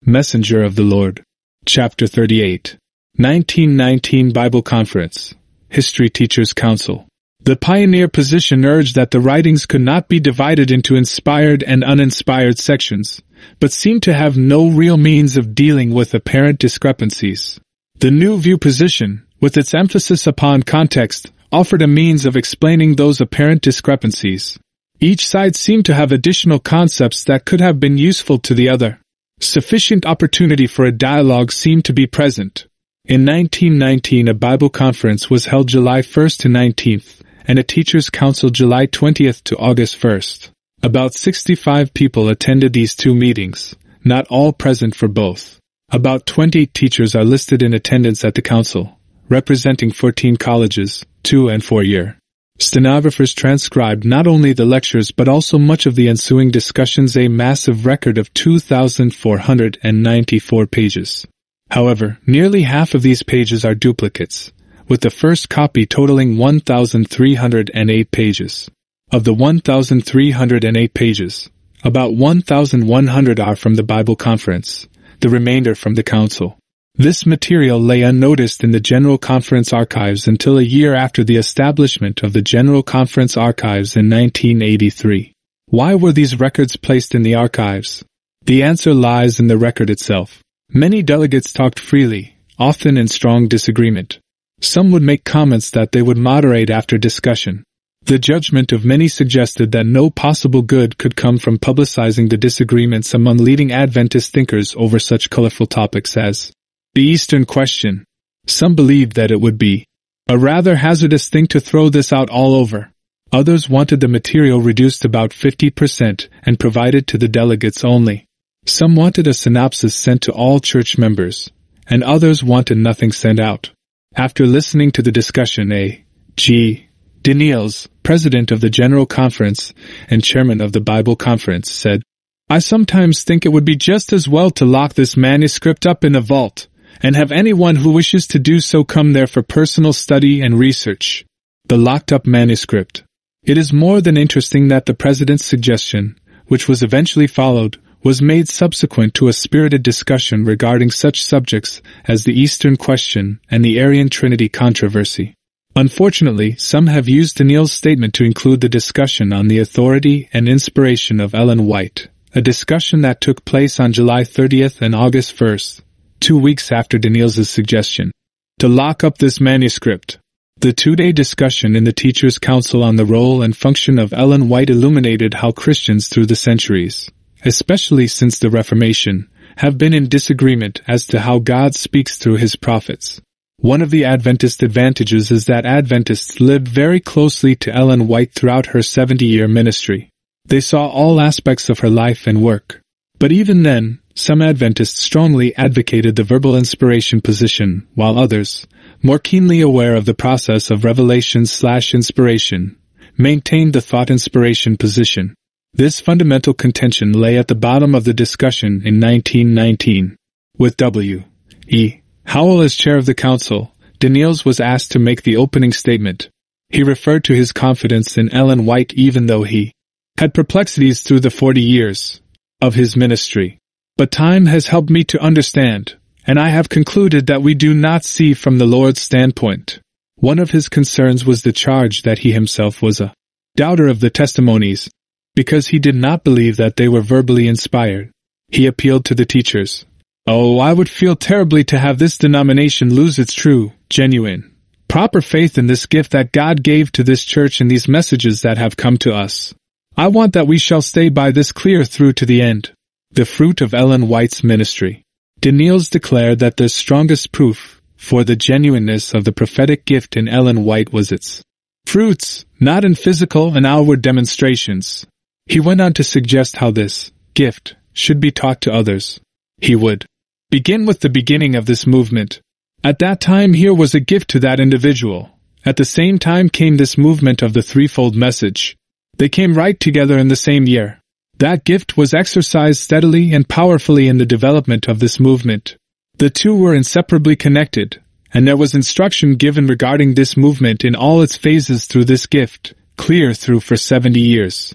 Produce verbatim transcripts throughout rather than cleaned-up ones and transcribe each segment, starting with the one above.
Messenger of the Lord. Chapter thirty-eight. nineteen nineteen Bible Conference. History Teachers Council. The pioneer position urged that the writings could not be divided into inspired and uninspired sections, but seemed to have no real means of dealing with apparent discrepancies. The New View position, with its emphasis upon context, offered a means of explaining those apparent discrepancies. Each side seemed to have additional concepts that could have been useful to the other. Sufficient opportunity for a dialogue seemed to be present. In nineteen nineteen a Bible conference was held July first to nineteenth, and a Teachers' Council July twentieth to August first. About sixty-five people attended these two meetings, not all present for both. About twenty teachers are listed in attendance at the council, representing fourteen colleges, two and four year. Stenographers transcribed not only the lectures but also much of the ensuing discussions, a massive record of two thousand four hundred ninety-four pages. However, nearly half of these pages are duplicates, with the first copy totaling one thousand three hundred eight pages. Of the one thousand three hundred eight pages, about one thousand one hundred are from the Bible Conference, the remainder from the Council. This material lay unnoticed in the General Conference archives until a year after the establishment of the General Conference archives in nineteen eighty-three. Why were these records placed in the archives? The answer lies in the record itself. Many delegates talked freely, often in strong disagreement. Some would make comments that they would moderate after discussion. The judgment of many suggested that no possible good could come from publicizing the disagreements among leading Adventist thinkers over such colorful topics as the Eastern Question. Some believed that it would be a rather hazardous thing to throw this out all over. Others wanted the material reduced about fifty percent and provided to the delegates only. Some wanted a synopsis sent to all church members, and others wanted nothing sent out. After listening to the discussion, A. G. Daniels, president of the General Conference and chairman of the Bible Conference, said, "I sometimes think it would be just as well to lock this manuscript up in a vault, and have anyone who wishes to do so come there for personal study and research." The locked-up manuscript. It is more than interesting that the president's suggestion, which was eventually followed, was made subsequent to a spirited discussion regarding such subjects as the Eastern Question and the Arian Trinity controversy. Unfortunately, some have used Daniels' statement to include the discussion on the authority and inspiration of Ellen White, a discussion that took place on July thirtieth and August first, two weeks after Daniels' suggestion to lock up this manuscript. The two-day discussion in the Teachers' Council on the role and function of Ellen White illuminated how Christians through the centuries, especially since the Reformation, have been in disagreement as to how God speaks through his prophets. One of the Adventist advantages is that Adventists lived very closely to Ellen White throughout her seventy-year ministry. They saw all aspects of her life and work. But even then, some Adventists strongly advocated the verbal inspiration position, while others, more keenly aware of the process of revelation slash inspiration, maintained the thought inspiration position. This fundamental contention lay at the bottom of the discussion in nineteen nineteen. With W. E. Howell as chair of the council, Daniels was asked to make the opening statement. He referred to his confidence in Ellen White even though he had perplexities through the forty years of his ministry. "But time has helped me to understand, and I have concluded that we do not see from the Lord's standpoint." One of his concerns was the charge that he himself was a doubter of the testimonies, because he did not believe that they were verbally inspired. He appealed to the teachers. "Oh, I would feel terribly to have this denomination lose its true, genuine, proper faith in this gift that God gave to this church and these messages that have come to us. I want that we shall stay by this clear through to the end." The fruit of Ellen White's ministry. Daniels declared that the strongest proof for the genuineness of the prophetic gift in Ellen White was its fruits, not in physical and outward demonstrations. He went on to suggest how this gift should be taught to others. He would begin with the beginning of this movement. At that time here was a gift to that individual. At the same time came this movement of the threefold message. They came right together in the same year. That gift was exercised steadily and powerfully in the development of this movement. The two were inseparably connected, and there was instruction given regarding this movement in all its phases through this gift, clear through for seventy years.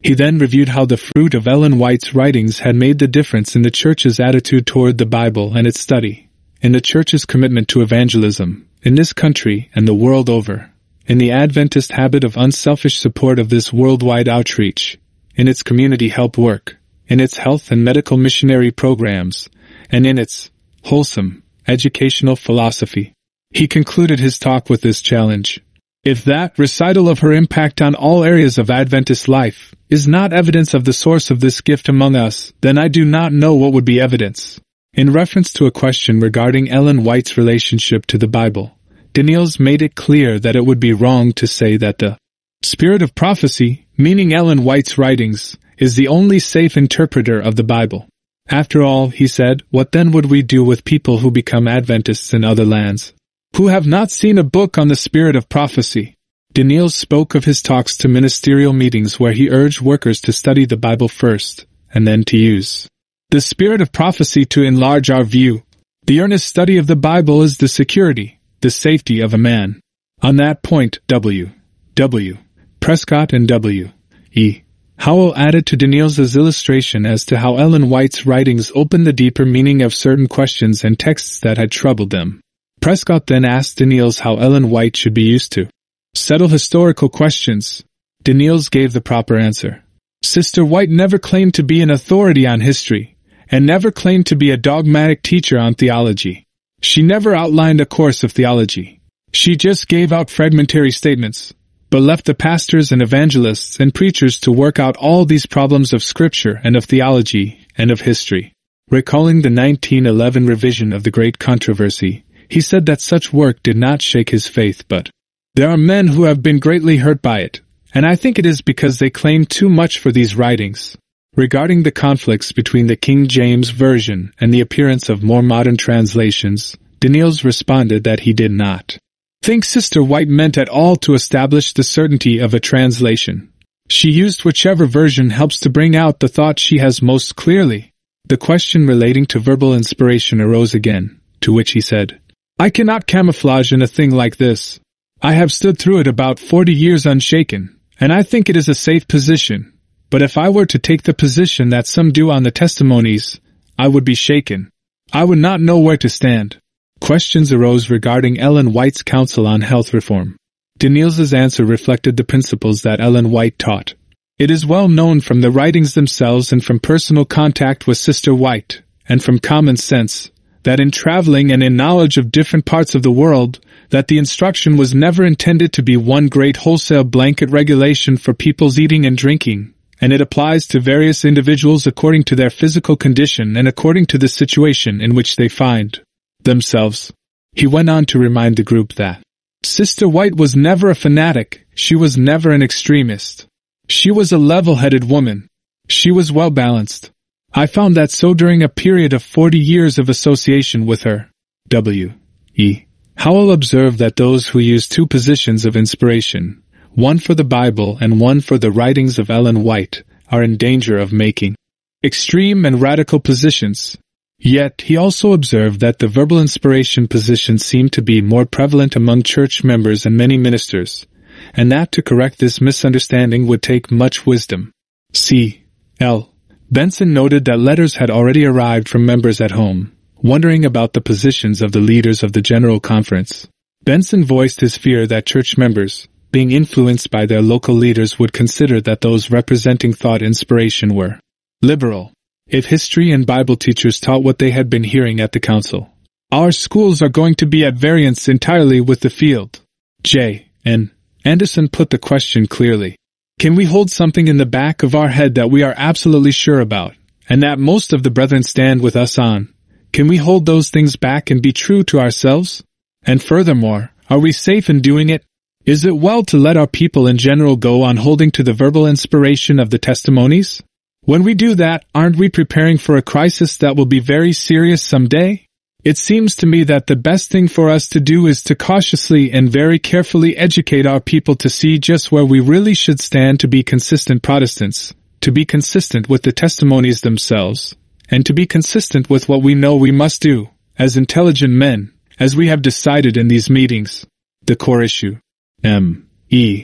He then reviewed how the fruit of Ellen White's writings had made the difference in the Church's attitude toward the Bible and its study, in the Church's commitment to evangelism, in this country and the world over, in the Adventist habit of unselfish support of this worldwide outreach, in its community help work, in its health and medical missionary programs, and in its wholesome educational philosophy. He concluded his talk with this challenge. If that recital of her impact on all areas of Adventist life is not evidence of the source of this gift among us, then I do not know what would be evidence. In reference to a question regarding Ellen White's relationship to the Bible, Daniels made it clear that it would be wrong to say that the spirit of prophecy, meaning Ellen White's writings, is the only safe interpreter of the Bible. After all, he said, what then would we do with people who become Adventists in other lands, who have not seen a book on the spirit of prophecy? Daniels spoke of his talks to ministerial meetings where he urged workers to study the Bible first, and then to use the spirit of prophecy to enlarge our view. The earnest study of the Bible is the security, the safety of a man. On that point, W. W. Prescott and W. E. Howell added to Daniels's illustration as to how Ellen White's writings opened the deeper meaning of certain questions and texts that had troubled them. Prescott then asked Daniels how Ellen White should be used to settle historical questions. Daniels gave the proper answer. Sister White never claimed to be an authority on history, and never claimed to be a dogmatic teacher on theology. She never outlined a course of theology. She just gave out fragmentary statements, but left the pastors and evangelists and preachers to work out all these problems of Scripture and of theology and of history. Recalling the nineteen eleven revision of the Great Controversy, he said that such work did not shake his faith, but there are men who have been greatly hurt by it, and I think it is because they claim too much for these writings. Regarding the conflicts between the King James Version and the appearance of more modern translations, Daniels responded that he did not think Sister White meant at all to establish the certainty of a translation. She used whichever version helps to bring out the thought she has most clearly. The question relating to verbal inspiration arose again, to which he said, I cannot camouflage in a thing like this. I have stood through it about forty years unshaken, and I think it is a safe position. But if I were to take the position that some do on the testimonies, I would be shaken. I would not know where to stand. Questions arose regarding Ellen White's counsel on health reform. Daniels's answer reflected the principles that Ellen White taught. It is well known from the writings themselves and from personal contact with Sister White, and from common sense, that in traveling and in knowledge of different parts of the world, that the instruction was never intended to be one great wholesale blanket regulation for people's eating and drinking, and it applies to various individuals according to their physical condition and according to the situation in which they find themselves. He went on to remind the group that Sister White was never a fanatic, she was never an extremist. She was a level-headed woman. She was well-balanced. I found that so during a period of forty years of association with her. W. E. Howell observed that those who use two positions of inspiration, one for the Bible and one for the writings of Ellen White, are in danger of making extreme and radical positions. Yet he also observed that the verbal inspiration position seemed to be more prevalent among church members and many ministers, and that to correct this misunderstanding would take much wisdom. C. L. Benson noted that letters had already arrived from members at home, wondering about the positions of the leaders of the General Conference. Benson voiced his fear that church members, being influenced by their local leaders, would consider that those representing thought inspiration were liberal. If history and Bible teachers taught what they had been hearing at the council, our schools are going to be at variance entirely with the field. J. N. Anderson put the question clearly. Can we hold something in the back of our head that we are absolutely sure about, and that most of the brethren stand with us on? Can we hold those things back and be true to ourselves? And furthermore, are we safe in doing it? Is it well to let our people in general go on holding to the verbal inspiration of the testimonies? When we do that, aren't we preparing for a crisis that will be very serious someday? It seems to me that the best thing for us to do is to cautiously and very carefully educate our people to see just where we really should stand to be consistent Protestants, to be consistent with the testimonies themselves, and to be consistent with what we know we must do, as intelligent men, as we have decided in these meetings. The core issue. M. E.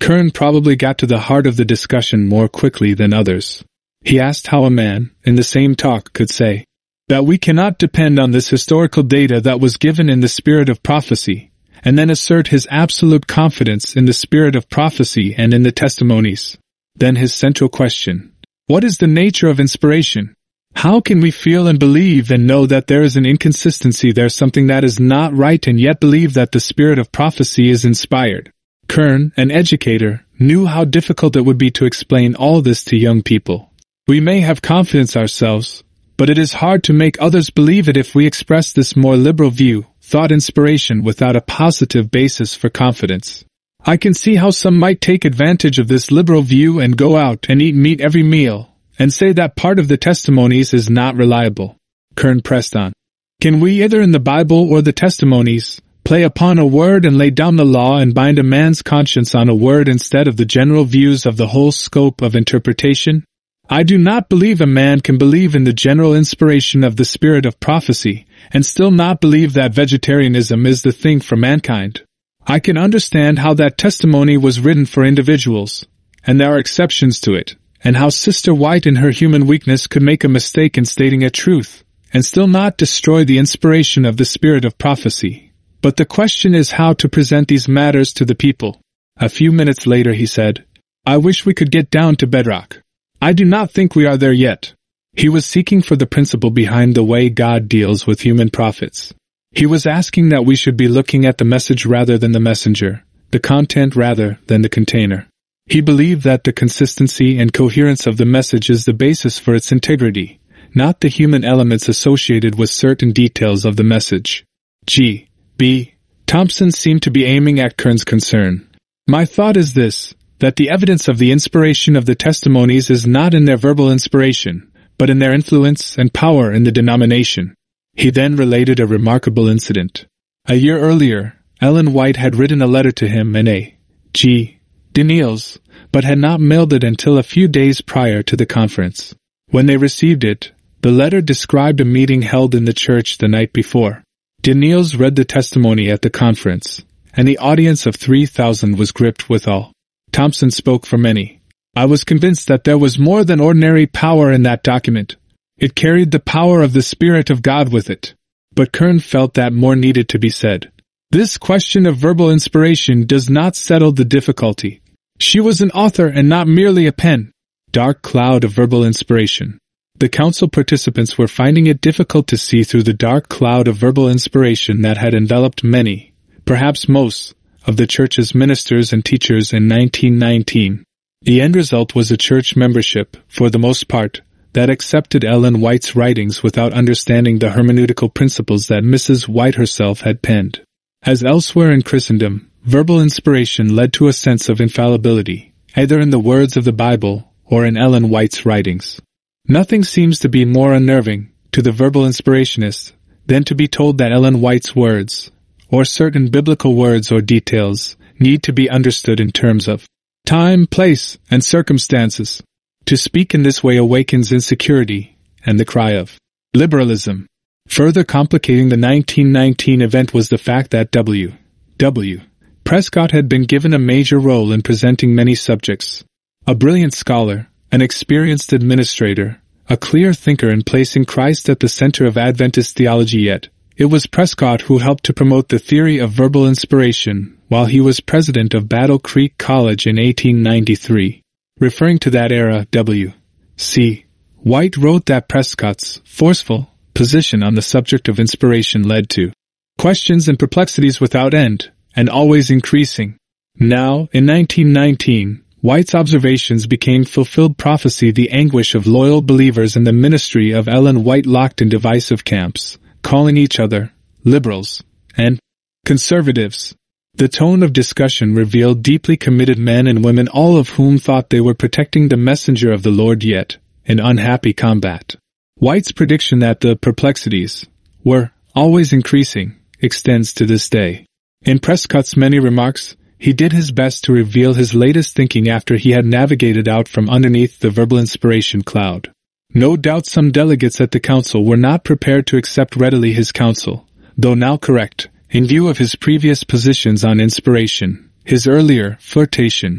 Kern probably got to the heart of the discussion more quickly than others. He asked how a man, in the same talk, could say that we cannot depend on this historical data that was given in the spirit of prophecy, and then assert his absolute confidence in the spirit of prophecy and in the testimonies. Then his central question: what is the nature of inspiration? How can we feel and believe and know that there is an inconsistency there, something that is not right, and yet believe that the spirit of prophecy is inspired? Kern, an educator, knew how difficult it would be to explain all this to young people. We may have confidence ourselves, but it is hard to make others believe it if we express this more liberal view, thought inspiration, without a positive basis for confidence. I can see how some might take advantage of this liberal view and go out and eat meat every meal, and say that part of the testimonies is not reliable. Kern pressed on. Can we, either in the Bible or the testimonies, play upon a word and lay down the law and bind a man's conscience on a word instead of the general views of the whole scope of interpretation? I do not believe a man can believe in the general inspiration of the spirit of prophecy and still not believe that vegetarianism is the thing for mankind. I can understand how that testimony was written for individuals, and there are exceptions to it, and how Sister White in her human weakness could make a mistake in stating a truth, and still not destroy the inspiration of the spirit of prophecy. But the question is how to present these matters to the people. A few minutes later he said, I wish we could get down to bedrock. I do not think we are there yet. He was seeking for the principle behind the way God deals with human prophets. He was asking that we should be looking at the message rather than the messenger, the content rather than the container. He believed that the consistency and coherence of the message is the basis for its integrity, not the human elements associated with certain details of the message. G. B. Thompson seemed to be aiming at Kern's concern. My thought is this, that the evidence of the inspiration of the testimonies is not in their verbal inspiration, but in their influence and power in the denomination. He then related a remarkable incident. A year earlier, Ellen White had written a letter to him and A. G. Daniels, but had not mailed it until a few days prior to the conference. When they received it, the letter described a meeting held in the church the night before. Daniels read the testimony at the conference, and the audience of three thousand was gripped with awe. Thompson spoke for many. I was convinced that there was more than ordinary power in that document. It carried the power of the Spirit of God with it. But Kern felt that more needed to be said. This question of verbal inspiration does not settle the difficulty. She was an author and not merely a pen. Dark cloud of verbal inspiration. The council participants were finding it difficult to see through the dark cloud of verbal inspiration that had enveloped many, perhaps most, of the church's ministers and teachers in nineteen nineteen. The end result was a church membership, for the most part, that accepted Ellen White's writings without understanding the hermeneutical principles that Missus White herself had penned. As elsewhere in Christendom, verbal inspiration led to a sense of infallibility, either in the words of the Bible or in Ellen White's writings. Nothing seems to be more unnerving to the verbal inspirationist than to be told that Ellen White's words, or certain biblical words or details, need to be understood in terms of time, place, and circumstances. To speak in this way awakens insecurity and the cry of liberalism. Further complicating the nineteen nineteen event was the fact that W. W. Prescott had been given a major role in presenting many subjects. A brilliant scholar, an experienced administrator, a clear thinker in placing Christ at the center of Adventist theology, yet it was Prescott who helped to promote the theory of verbal inspiration while he was president of Battle Creek College in eighteen ninety-three. Referring to that era, W. C. White wrote that Prescott's forceful position on the subject of inspiration led to questions and perplexities without end, and always increasing. Now, in nineteen nineteen, White's observations became fulfilled prophecy, the anguish of loyal believers in the ministry of Ellen White locked in divisive camps, calling each other liberals and conservatives. The tone of discussion revealed deeply committed men and women, all of whom thought they were protecting the messenger of the Lord, yet in unhappy combat. White's prediction that the perplexities were always increasing extends to this day. In Prescott's many remarks, he did his best to reveal his latest thinking after he had navigated out from underneath the verbal inspiration cloud. No doubt some delegates at the council were not prepared to accept readily his counsel, though now correct, in view of his previous positions on inspiration, his earlier flirtation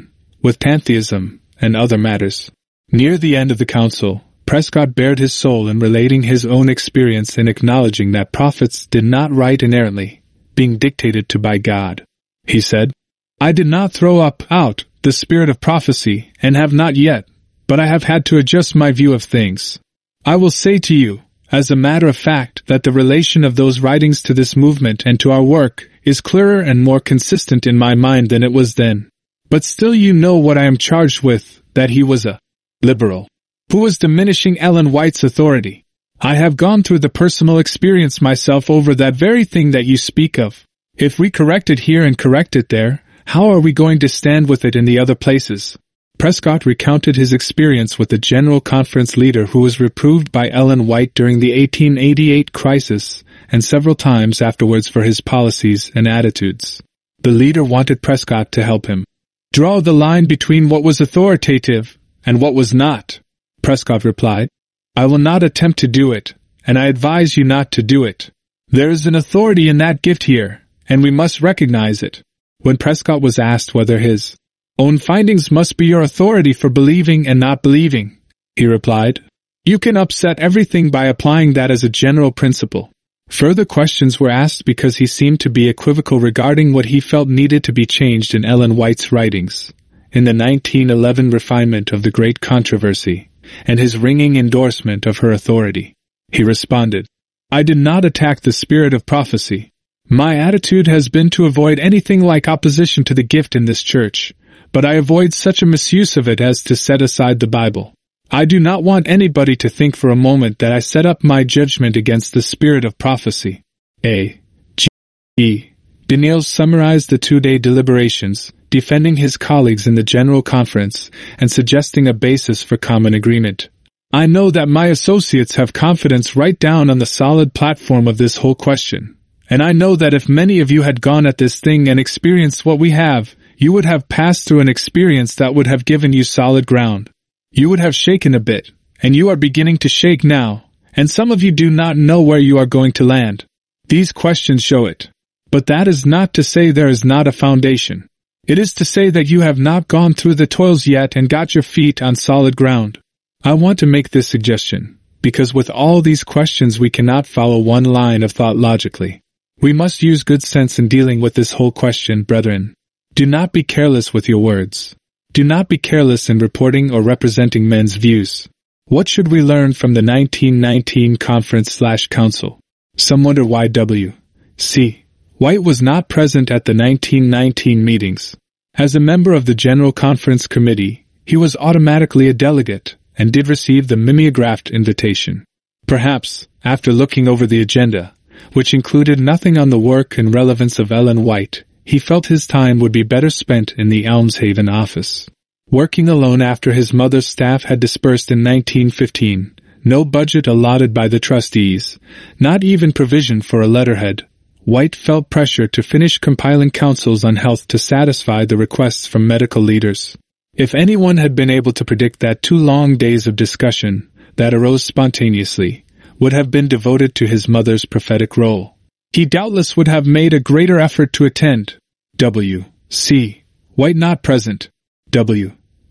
with pantheism and other matters. Near the end of the council, Prescott bared his soul in relating his own experience and acknowledging that prophets did not write inerrantly, being dictated to by God. He said, "I did not throw up out the spirit of prophecy, and have not yet, but I have had to adjust my view of things. I will say to you, as a matter of fact, that the relation of those writings to this movement and to our work is clearer and more consistent in my mind than it was then. But still you know what I am charged with, that he was a liberal, who was diminishing Ellen White's authority. I have gone through the personal experience myself over that very thing that you speak of. If we correct it here and correct it there, how are we going to stand with it in the other places?" Prescott recounted his experience with the General Conference leader who was reproved by Ellen White during the eighteen eighty-eight crisis, and several times afterwards for his policies and attitudes. The leader wanted Prescott to help him draw the line between what was authoritative and what was not. Prescott replied, "I will not attempt to do it, and I advise you not to do it. There is an authority in that gift here, and we must recognize it." When Prescott was asked whether his own findings must be your authority for believing and not believing, he replied, "You can upset everything by applying that as a general principle." Further questions were asked because he seemed to be equivocal regarding what he felt needed to be changed in Ellen White's writings, in the nineteen eleven refinement of the Great Controversy, and his ringing endorsement of her authority. He responded, "I did not attack the spirit of prophecy. My attitude has been to avoid anything like opposition to the gift in this church, but I avoid such a misuse of it as to set aside the Bible. I do not want anybody to think for a moment that I set up my judgment against the spirit of prophecy." A. G. E. Daniels summarized the two-day deliberations, defending his colleagues in the General Conference and suggesting a basis for common agreement. "I know that my associates have confidence right down on the solid platform of this whole question. And I know that if many of you had gone at this thing and experienced what we have, you would have passed through an experience that would have given you solid ground. You would have shaken a bit, and you are beginning to shake now, and some of you do not know where you are going to land. These questions show it. But that is not to say there is not a foundation. It is to say that you have not gone through the toils yet and got your feet on solid ground. I want to make this suggestion, because with all these questions we cannot follow one line of thought logically. We must use good sense in dealing with this whole question, brethren. Do not be careless with your words. Do not be careless in reporting or representing men's views. What should we learn from the nineteen nineteen conference slash council? Some wonder why W. C. White was not present at the nineteen nineteen meetings. As a member of the General Conference Committee, he was automatically a delegate and did receive the mimeographed invitation. Perhaps, after looking over the agenda, which included nothing on the work and relevance of Ellen White, he felt his time would be better spent in the Elmshaven office. Working alone after his mother's staff had dispersed in nineteen fifteen, no budget allotted by the trustees, not even provision for a letterhead, White felt pressure to finish compiling counsels on health to satisfy the requests from medical leaders. If anyone had been able to predict that two long days of discussion, that arose spontaneously, would have been devoted to his mother's prophetic role, he doubtless would have made a greater effort to attend. W. C. White not present. W.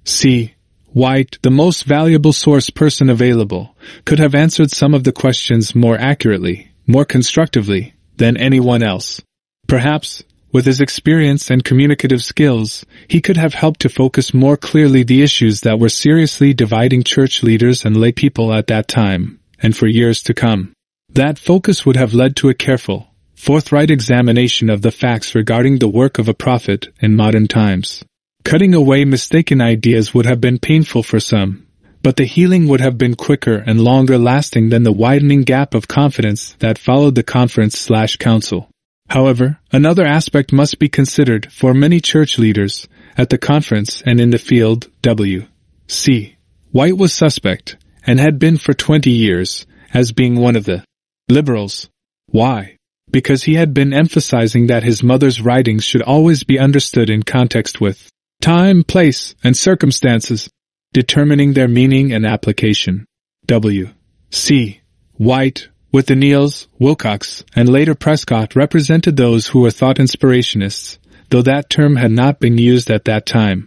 C. White, the most valuable source person available, could have answered some of the questions more accurately, more constructively, than anyone else. Perhaps, with his experience and communicative skills, he could have helped to focus more clearly the issues that were seriously dividing church leaders and lay people at that time, and for years to come. That focus would have led to a careful, forthright examination of the facts regarding the work of a prophet in modern times. Cutting away mistaken ideas would have been painful for some, but the healing would have been quicker and longer lasting than the widening gap of confidence that followed the conference slash council. However, another aspect must be considered for many church leaders, at the conference and in the field. W. C. White was suspect, and had been for twenty years, as being one of the liberals. Why? Because he had been emphasizing that his mother's writings should always be understood in context with time, place, and circumstances, determining their meaning and application. W. C. White, with the Neils, Wilcox, and later Prescott, represented those who were thought inspirationists, though that term had not been used at that time.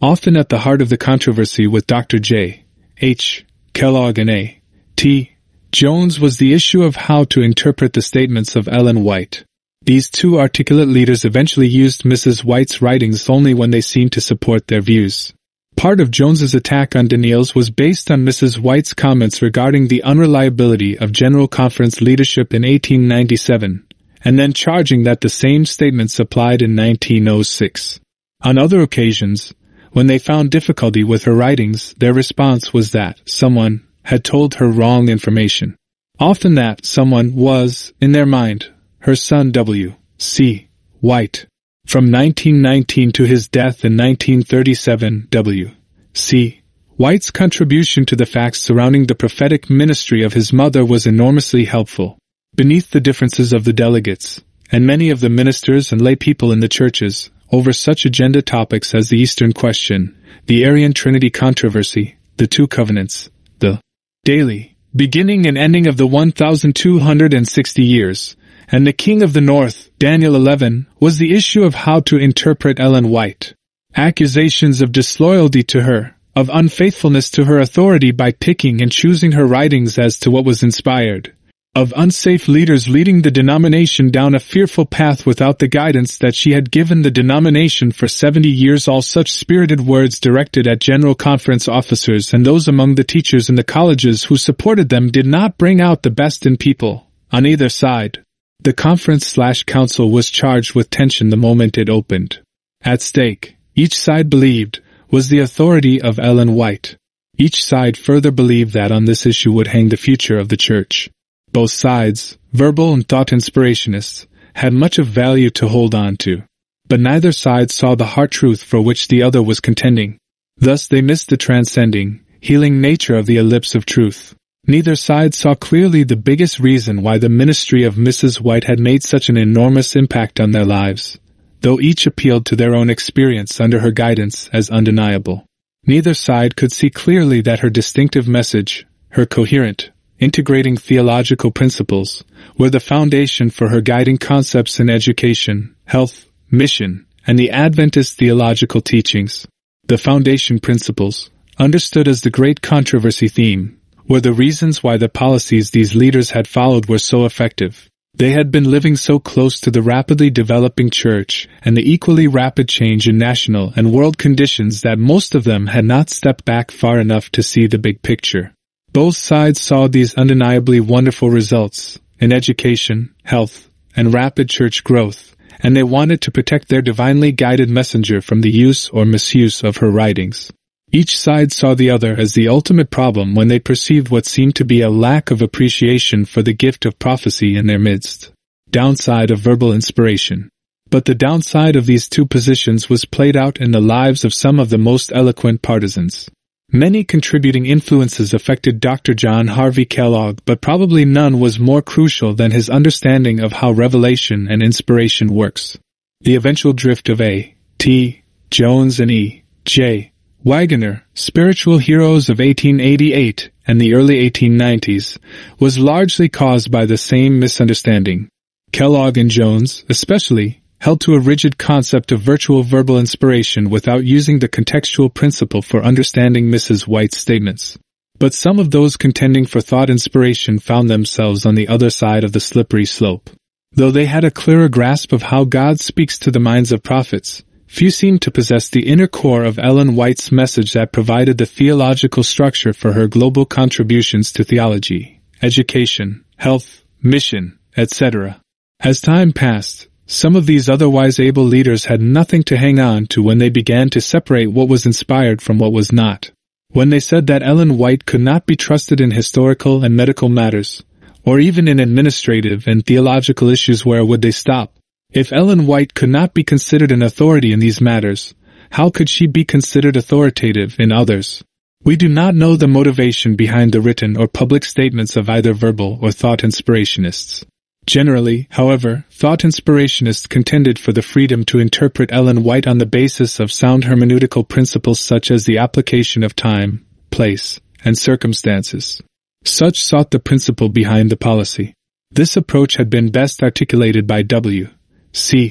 Often at the heart of the controversy with Doctor J. H. Kellogg and A. T. Jones was the issue of how to interpret the statements of Ellen White. These two articulate leaders eventually used Missus White's writings only when they seemed to support their views. Part of Jones's attack on Daniels was based on Missus White's comments regarding the unreliability of General Conference leadership in eighteen ninety-seven, and then charging that the same statements applied in nineteen oh six. On other occasions, when they found difficulty with her writings, their response was that someone had told her wrong information. Often that someone was, in their mind, her son W. C. White. From nineteen nineteen to his death in nineteen thirty-seven, W. C. White's contribution to the facts surrounding the prophetic ministry of his mother was enormously helpful. Beneath the differences of the delegates, and many of the ministers and lay people in the churches, over such agenda topics as the Eastern Question, the Arian Trinity controversy, the Two Covenants, the daily beginning and ending of the one thousand two hundred sixty years, and the King of the North, Daniel eleven, was the issue of how to interpret Ellen White. Accusations of disloyalty to her, of unfaithfulness to her authority by picking and choosing her writings as to what was inspired, of unsafe leaders leading the denomination down a fearful path without the guidance that she had given the denomination for seventy years. All such spirited words directed at General Conference officers and those among the teachers in the colleges who supported them did not bring out the best in people, on either side. The conference-slash-council was charged with tension the moment it opened. At stake, each side believed, was the authority of Ellen White. Each side further believed that on this issue would hang the future of the church. Both sides, verbal and thought inspirationists, had much of value to hold on to. But neither side saw the heart truth for which the other was contending. Thus they missed the transcending, healing nature of the ellipse of truth. Neither side saw clearly the biggest reason why the ministry of Missus White had made such an enormous impact on their lives, though each appealed to their own experience under her guidance as undeniable. Neither side could see clearly that her distinctive message, her coherent, integrating theological principles, were the foundation for her guiding concepts in education, health, mission, and the Adventist theological teachings. The foundation principles, understood as the great controversy theme, were the reasons why the policies these leaders had followed were so effective. They had been living so close to the rapidly developing church and the equally rapid change in national and world conditions that most of them had not stepped back far enough to see the big picture. Both sides saw these undeniably wonderful results in education, health, and rapid church growth, and they wanted to protect their divinely guided messenger from the use or misuse of her writings. Each side saw the other as the ultimate problem when they perceived what seemed to be a lack of appreciation for the gift of prophecy in their midst. Downside of verbal inspiration. But the downside of these two positions was played out in the lives of some of the most eloquent partisans. Many contributing influences affected Doctor John Harvey Kellogg, but probably none was more crucial than his understanding of how revelation and inspiration works. The eventual drift of A. T. Jones and E. J. Waggoner, spiritual heroes of eighteen eighty-eight and the early eighteen nineties, was largely caused by the same misunderstanding. Kellogg and Jones, especially, held to a rigid concept of virtual verbal inspiration without using the contextual principle for understanding Missus White's statements. But some of those contending for thought inspiration found themselves on the other side of the slippery slope. Though they had a clearer grasp of how God speaks to the minds of prophets, few seemed to possess the inner core of Ellen White's message that provided the theological structure for her global contributions to theology, education, health, mission, et cetera. As time passed, some of these otherwise able leaders had nothing to hang on to when they began to separate what was inspired from what was not. When they said that Ellen White could not be trusted in historical and medical matters, or even in administrative and theological issues, where would they stop? If Ellen White could not be considered an authority in these matters, how could she be considered authoritative in others? We do not know the motivation behind the written or public statements of either verbal or thought inspirationists. Generally, however, thought inspirationists contended for the freedom to interpret Ellen White on the basis of sound hermeneutical principles such as the application of time, place, and circumstances. Such sought the principle behind the policy. This approach had been best articulated by W. C.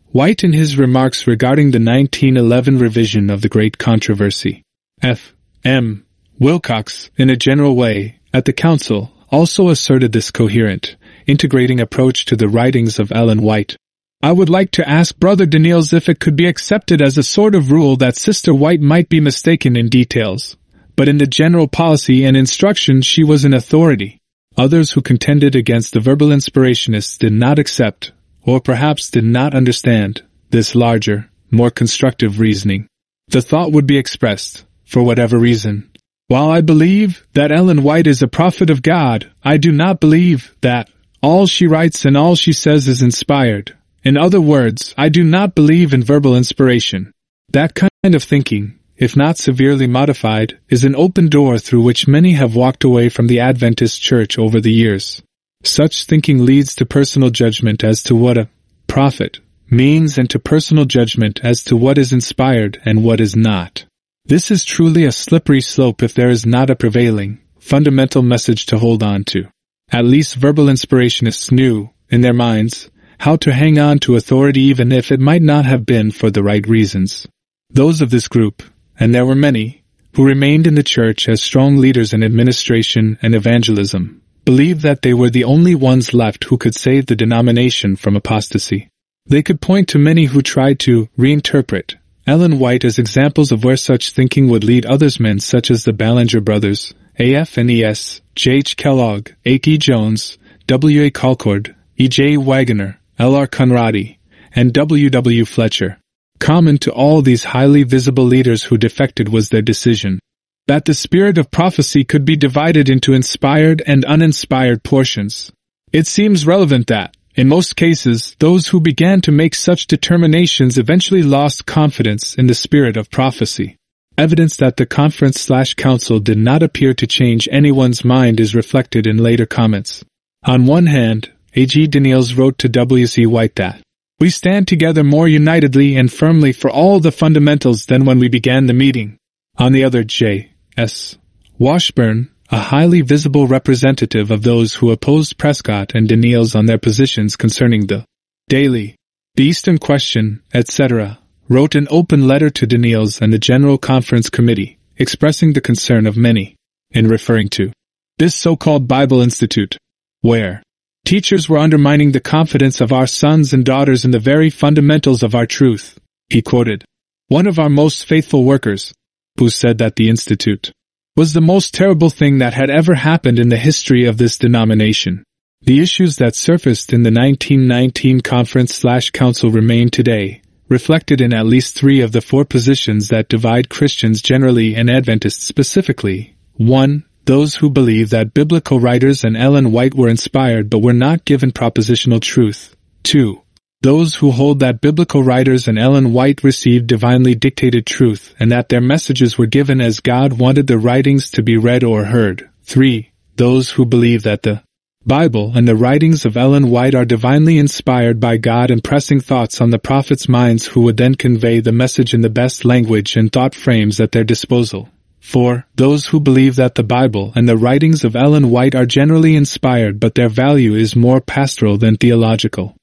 White in his remarks regarding the nineteen eleven revision of the Great Controversy. F. M. Wilcox, in a general way, at the Council, also asserted this coherent, integrating approach to the writings of Ellen White. I would like to ask Brother Daniels if it could be accepted as a sort of rule that Sister White might be mistaken in details, but in the general policy and instruction she was an authority. Others who contended against the verbal inspirationists did not accept, or perhaps did not understand, this larger, more constructive reasoning. The thought would be expressed, for whatever reason. While I believe that Ellen White is a prophet of God, I do not believe that all she writes and all she says is inspired. In other words, I do not believe in verbal inspiration. That kind of thinking, if not severely modified, is an open door through which many have walked away from the Adventist Church over the years. Such thinking leads to personal judgment as to what a prophet means and to personal judgment as to what is inspired and what is not. This is truly a slippery slope if there is not a prevailing, fundamental message to hold on to. At least verbal inspirationists knew, in their minds, how to hang on to authority even if it might not have been for the right reasons. Those of this group, and there were many, who remained in the church as strong leaders in administration and evangelism, believed that they were the only ones left who could save the denomination from apostasy. They could point to many who tried to reinterpret Ellen White as examples of where such thinking would lead others, men such as the Ballinger brothers, A F N E S, J H Kellogg, A K Jones, W A Colcord, E J Wagoner, L R Conradi, and W W Fletcher. Common to all these highly visible leaders who defected was their decision that the spirit of prophecy could be divided into inspired and uninspired portions. It seems relevant that, in most cases, those who began to make such determinations eventually lost confidence in the spirit of prophecy. Evidence that the conference slash council did not appear to change anyone's mind is reflected in later comments. On one hand, A G Daniels wrote to W C White that, "We stand together more unitedly and firmly for all the fundamentals than when we began the meeting." On the other, J S Washburn, a highly visible representative of those who opposed Prescott and Daniels on their positions concerning the daily, the Eastern Question, et cetera, wrote an open letter to Daniels and the General Conference Committee, expressing the concern of many, in referring to this so-called Bible Institute, where teachers were undermining the confidence of our sons and daughters in the very fundamentals of our truth. He quoted one of our most faithful workers, who said that the Institute was the most terrible thing that had ever happened in the history of this denomination. The issues that surfaced in the nineteen nineteen conference slash council remain today, reflected in at least three of the four positions that divide Christians generally and Adventists specifically. one. Those who believe that biblical writers and Ellen White were inspired but were not given propositional truth. two. Those who hold that biblical writers and Ellen White received divinely dictated truth and that their messages were given as God wanted the writings to be read or heard. three. Those who believe that the Bible and the writings of Ellen White are divinely inspired by God, impressing thoughts on the prophets' minds who would then convey the message in the best language and thought frames at their disposal. four. Those who believe that the Bible and the writings of Ellen White are generally inspired but their value is more pastoral than theological.